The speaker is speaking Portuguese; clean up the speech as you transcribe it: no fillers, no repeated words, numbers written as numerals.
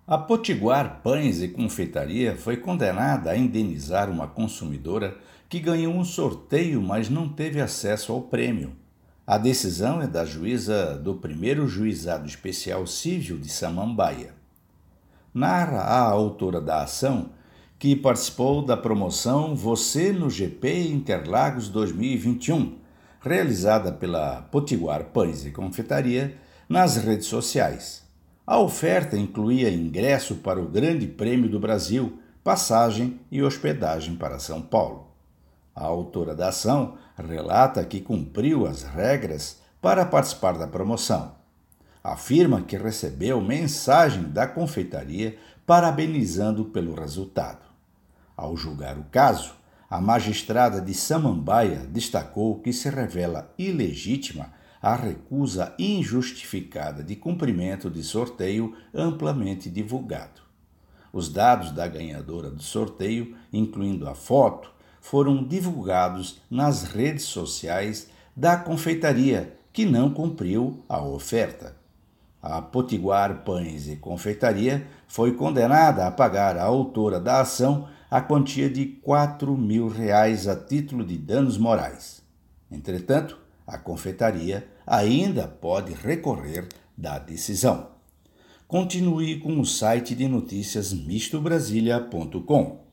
A Potiguar Pães e Confeitaria foi condenada a indenizar uma consumidora que ganhou um sorteio, mas não teve acesso ao prêmio. A decisão é da juíza do primeiro Juizado Especial Civil de Samambaia. Narra a autora da ação, que participou da promoção Você no GP Interlagos 2021, realizada pela Potiguar Pães e Confeitaria, nas redes sociais. A oferta incluía ingresso para o Grande Prêmio do Brasil, passagem e hospedagem para São Paulo. A autora da ação relata que cumpriu as regras para participar da promoção. Afirma que recebeu mensagem da confeitaria parabenizando pelo resultado. Ao julgar o caso, a magistrada de Samambaia destacou que se revela ilegítima a recusa injustificada de cumprimento de sorteio amplamente divulgado. Os dados da ganhadora do sorteio, incluindo a foto, foram divulgados nas redes sociais da confeitaria, que não cumpriu a oferta. A Potiguar Pães e Confeitaria foi condenada a pagar à autora da ação a quantia de R$ 4.000 a título de danos morais. Entretanto, a confeitaria ainda pode recorrer da decisão. Continue com o site de notícias mistobrasilia.com.